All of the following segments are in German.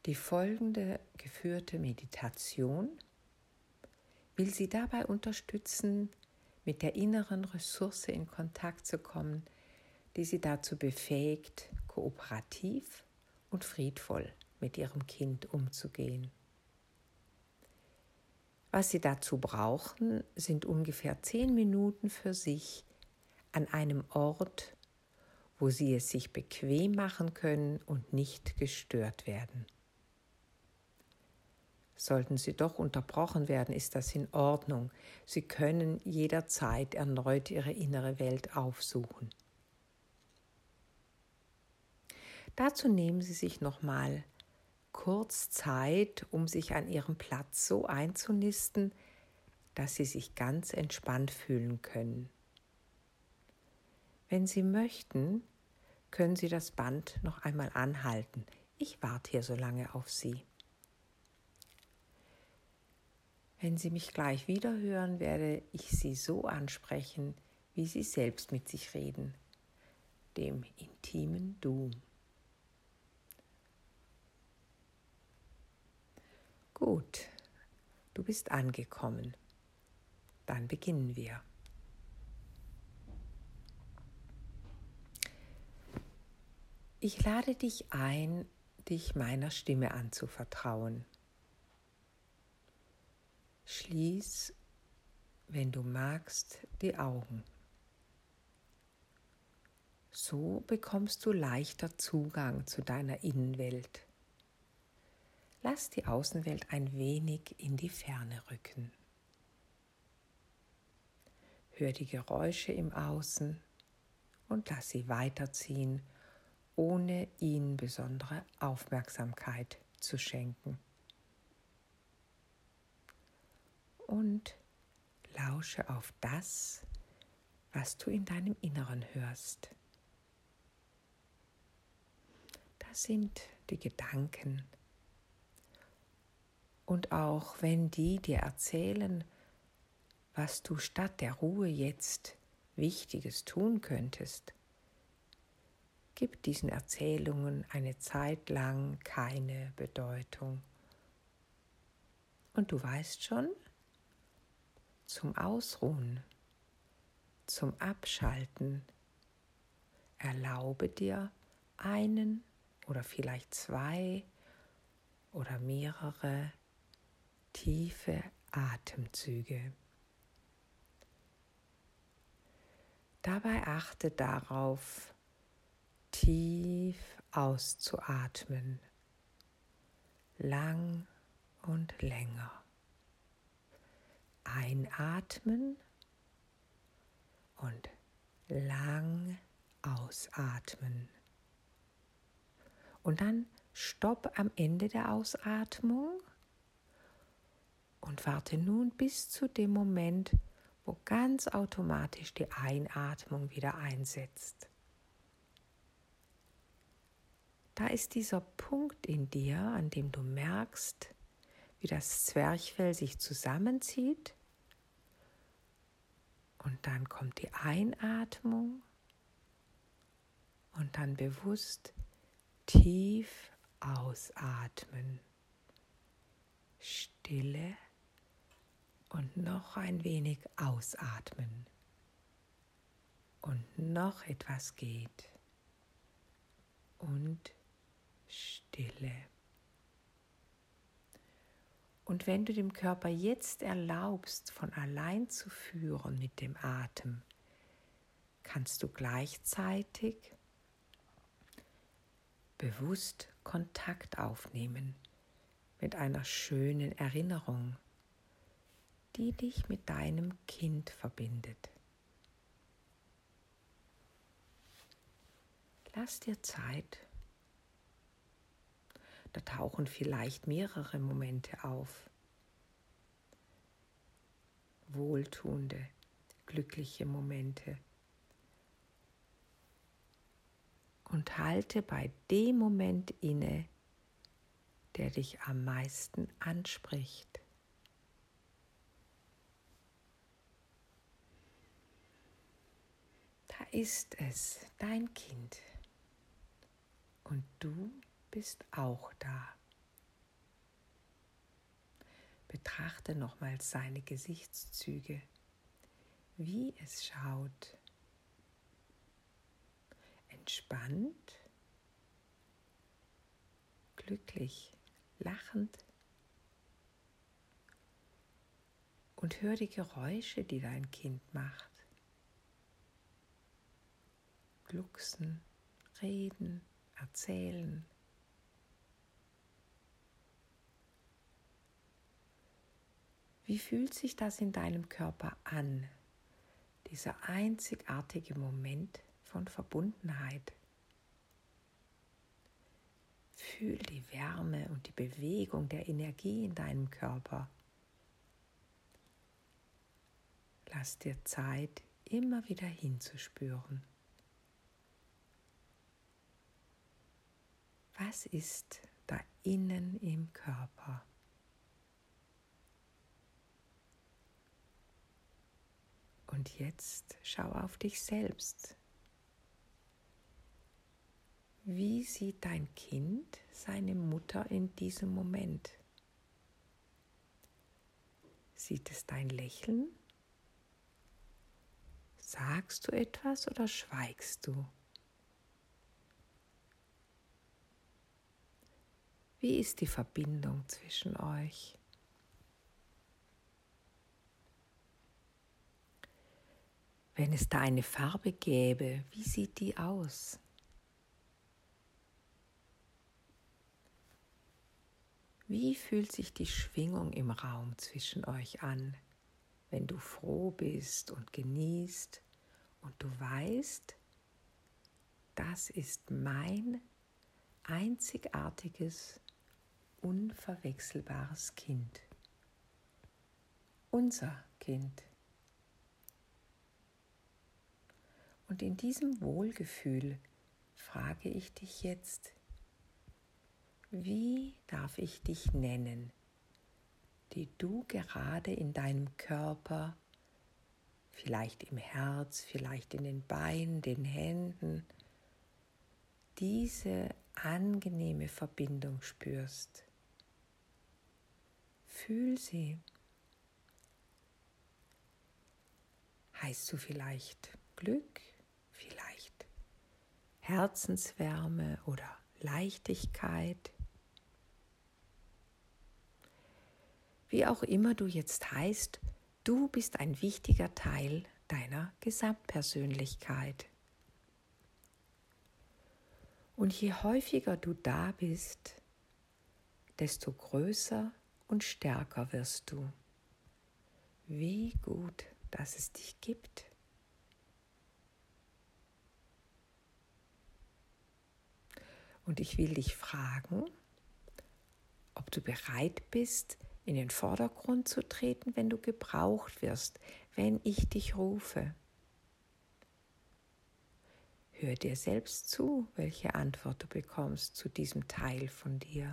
Die folgende geführte Meditation will Sie dabei unterstützen, mit der inneren Ressource in Kontakt zu kommen, die Sie dazu befähigt, kooperativ und friedvoll mit Ihrem Kind umzugehen. Was Sie dazu brauchen, sind ungefähr 10 Minuten für sich an einem Ort, wo Sie es sich bequem machen können und nicht gestört werden. Sollten Sie doch unterbrochen werden, ist das in Ordnung. Sie können jederzeit erneut Ihre innere Welt aufsuchen. Dazu nehmen Sie sich nochmal kurz Zeit, um sich an Ihrem Platz so einzunisten, dass Sie sich ganz entspannt fühlen können. Wenn Sie möchten, können Sie das Band noch einmal anhalten. Ich warte hier so lange auf Sie. Wenn Sie mich gleich wieder hören, werde ich Sie so ansprechen, wie Sie selbst mit sich reden, dem intimen Du. Gut, du bist angekommen. Dann beginnen wir. Ich lade dich ein, dich meiner Stimme anzuvertrauen. Schließ, wenn du magst, die Augen. So bekommst du leichter Zugang zu deiner Innenwelt. Lass die Außenwelt ein wenig in die Ferne rücken. Hör die Geräusche im Außen und lass sie weiterziehen, ohne ihnen besondere Aufmerksamkeit zu schenken. Und lausche auf das, was du in deinem Inneren hörst. Das sind die Gedanken. Und auch wenn die dir erzählen, was du statt der Ruhe jetzt Wichtiges tun könntest, gib diesen Erzählungen eine Zeit lang keine Bedeutung. Und du weißt schon, zum Ausruhen, zum Abschalten, erlaube dir einen oder vielleicht 2 oder mehrere tiefe Atemzüge. Dabei achte darauf, tief auszuatmen, lang und länger. Einatmen und lang ausatmen. Und dann stopp am Ende der Ausatmung und warte nun bis zu dem Moment, wo ganz automatisch die Einatmung wieder einsetzt. Da ist dieser Punkt in dir, an dem du merkst, wie das Zwerchfell sich zusammenzieht. Und dann kommt die Einatmung und dann bewusst tief ausatmen. Stille und noch ein wenig ausatmen. Und noch etwas geht. Und Stille. Und wenn du dem Körper jetzt erlaubst, von allein zu führen mit dem Atem, kannst du gleichzeitig bewusst Kontakt aufnehmen mit einer schönen Erinnerung, die dich mit deinem Kind verbindet. Lass dir Zeit. Da tauchen vielleicht mehrere Momente auf. Wohltuende, glückliche Momente. Und halte bei dem Moment inne, der dich am meisten anspricht. Da ist es, dein Kind. Und du bist auch da. Betrachte nochmals seine Gesichtszüge, wie es schaut. Entspannt, glücklich, lachend. Und hör die Geräusche, die dein Kind macht. Glucksen, reden, erzählen. Wie fühlt sich das in deinem Körper an, dieser einzigartige Moment von Verbundenheit? Fühl die Wärme und die Bewegung der Energie in deinem Körper. Lass dir Zeit, immer wieder hinzuspüren. Was ist da innen im Körper? Und jetzt schau auf dich selbst. Wie sieht dein Kind seine Mutter in diesem Moment? Sieht es dein Lächeln? Sagst du etwas oder schweigst du? Wie ist die Verbindung zwischen euch? Wenn es da eine Farbe gäbe, wie sieht die aus? Wie fühlt sich die Schwingung im Raum zwischen euch an, wenn du froh bist und genießt und du weißt, das ist mein einzigartiges, unverwechselbares Kind. Unser Kind. Und in diesem Wohlgefühl frage ich dich jetzt, wie darf ich dich nennen, die du gerade in deinem Körper, vielleicht im Herz, vielleicht in den Beinen, den Händen, diese angenehme Verbindung spürst. Fühl sie. Heißt du vielleicht Glück, vielleicht Herzenswärme oder Leichtigkeit? Wie auch immer du jetzt heißt, du bist ein wichtiger Teil deiner Gesamtpersönlichkeit. Und je häufiger du da bist, desto größer und stärker wirst du. Wie gut, dass es dich gibt. Und ich will dich fragen, ob du bereit bist, in den Vordergrund zu treten, wenn du gebraucht wirst, wenn ich dich rufe. Hör dir selbst zu, welche Antwort du bekommst zu diesem Teil von dir.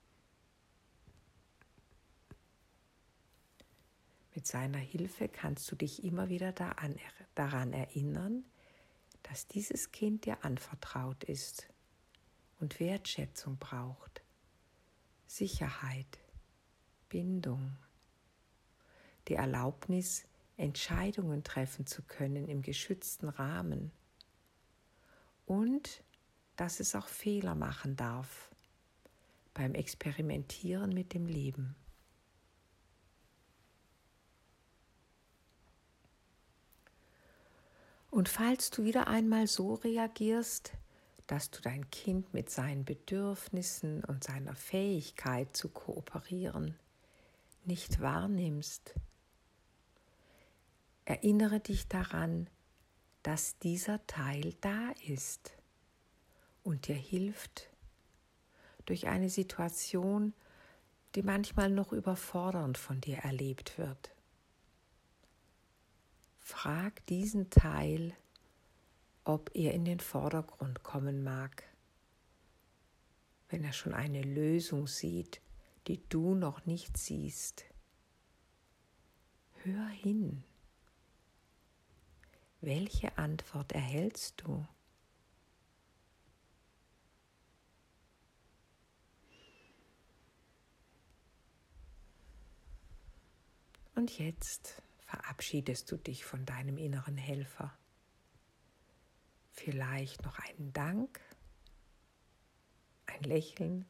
Mit seiner Hilfe kannst du dich immer wieder daran erinnern, dass dieses Kind dir anvertraut ist und Wertschätzung braucht, Sicherheit, Bindung, die Erlaubnis, Entscheidungen treffen zu können im geschützten Rahmen und dass es auch Fehler machen darf beim Experimentieren mit dem Leben. Und falls du wieder einmal so reagierst, dass du dein Kind mit seinen Bedürfnissen und seiner Fähigkeit zu kooperieren nicht wahrnimmst, erinnere dich daran, dass dieser Teil da ist und dir hilft, durch eine Situation, die manchmal noch überfordernd von dir erlebt wird. Frag diesen Teil, ob er in den Vordergrund kommen mag, wenn er schon eine Lösung sieht, die du noch nicht siehst. Hör hin. Welche Antwort erhältst du? Und jetzt verabschiedest du dich von deinem inneren Helfer. Vielleicht noch einen Dank, ein Lächeln.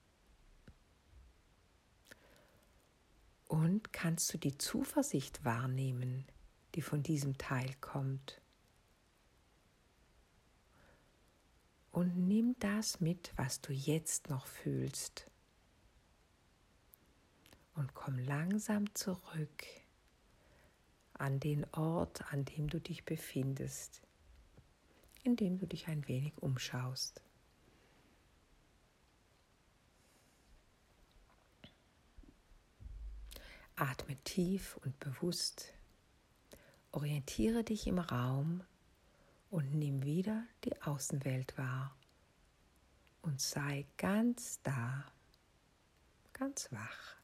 Und kannst du die Zuversicht wahrnehmen, die von diesem Teil kommt. Und nimm das mit, was du jetzt noch fühlst. Und komm langsam zurück an den Ort, an dem du dich befindest, indem du dich ein wenig umschaust. Atme tief und bewusst, orientiere dich im Raum und nimm wieder die Außenwelt wahr und sei ganz da, ganz wach.